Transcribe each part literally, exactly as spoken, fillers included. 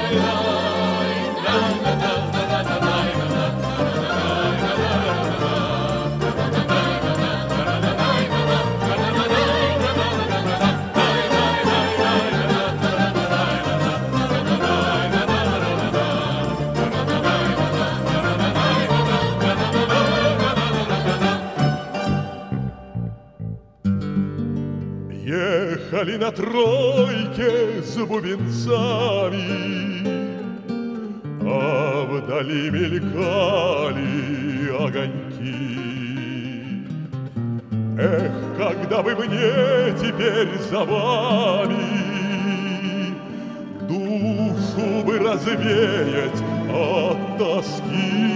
Ехали на тройке с бубенцами, а вдали мелькали огоньки. Эх, когда бы мне теперь за вами душу бы развеять от тоски.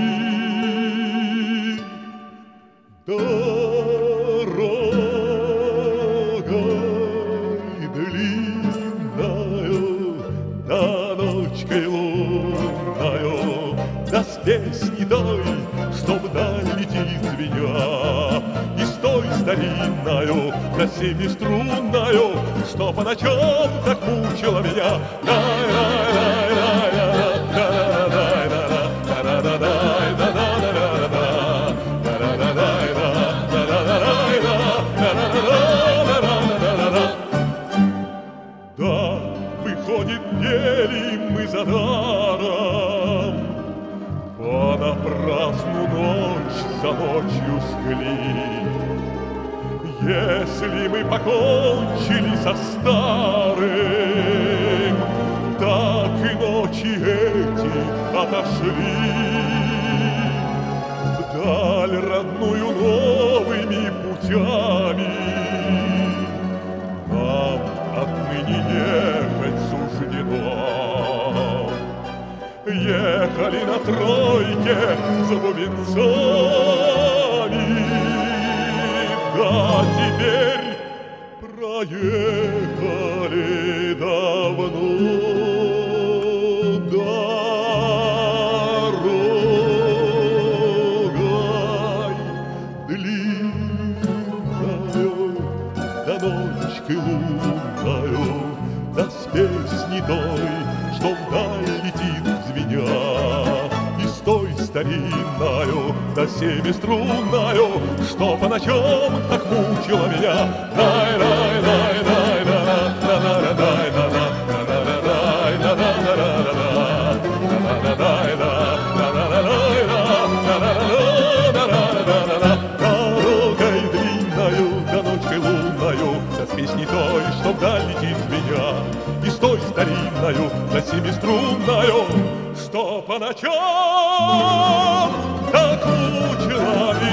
Дорогой длинною, да ночкой лунною, да с песней той, что вдаль летит звеня, и с той старинною, да семиструнною, что по ночам так мучила меня. Да, выходит, пели мы за даром, понапрасну ночь за ночью скли. Если мы покончили со старым, так и ночи эти отошли вдаль родную новыми путями. Нам отныне ехать суждено. Ехали на тройке за бубенцами, да теперь проехали давно. Дорогой длинною, да ночкой лунною, да с песней той, что вдаль летит звеня, и с той старинною, да семиструнною, что по ночам так мучила меня. Дорогой длинною, да ночкой лунною, да с песней той, что вдаль летит звеня, и с той старинною, да семиструнною, что по ночам так мучила меня.